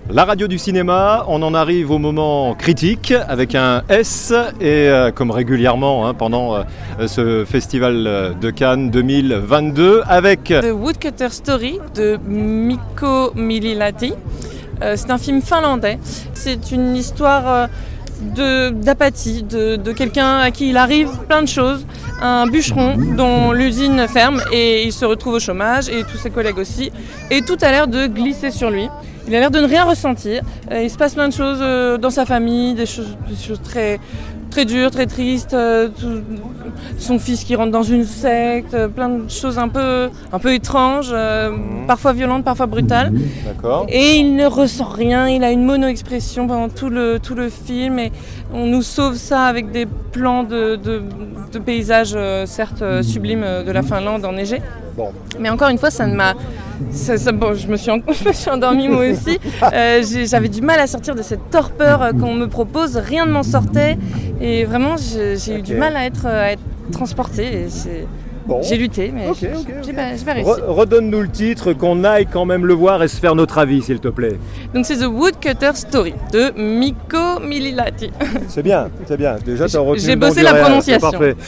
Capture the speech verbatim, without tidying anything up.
La radio du cinéma, on en arrive au moment critique avec un S et euh, comme régulièrement hein, pendant euh, ce festival de Cannes deux mille vingt-deux avec The Woodcutter Story de Mikko Millilahti. Euh, c'est un film finlandais. C'est une histoire euh, de, d'apathie, de, de quelqu'un à qui il arrive plein de choses. Un bûcheron dont l'usine ferme et il se retrouve au chômage et tous ses collègues aussi. Et tout a l'air de glisser sur lui. Il a l'air de ne rien ressentir. Euh, il se passe plein de choses euh, dans sa famille, des choses, des choses très, très dures, très tristes. Euh, tout, son fils qui rentre dans une secte, euh, plein de choses un peu, un peu étranges, euh, mmh. parfois violentes, parfois brutales. D'accord. Et il ne ressent rien. Il a une mono-expression pendant tout le, tout le film. Et on nous sauve ça avec des plans de, de, de paysages, euh, certes euh, sublimes, euh, de la Finlande enneigée. Bon. Mais encore une fois, ça ne m'a... Ça, ça, bon, je, me suis en... je me suis endormie moi aussi. Euh, j'ai, j'avais du mal à sortir de cette torpeur euh, qu'on me propose. Rien ne m'en sortait. Et vraiment, j'ai, j'ai okay. eu du mal à être, à être transportée. Et j'ai... Bon. J'ai lutté, mais okay, okay, j'ai, okay. j'ai pas réussi. Re- redonne-nous le titre, qu'on aille quand même le voir et se faire notre avis, s'il te plaît. Donc c'est The Woodcutter Story de Mikko Millilahti. C'est bien, c'est bien. Déjà, tu as retenu J'ai le nom bossé du la réel, prononciation. c'est parfait.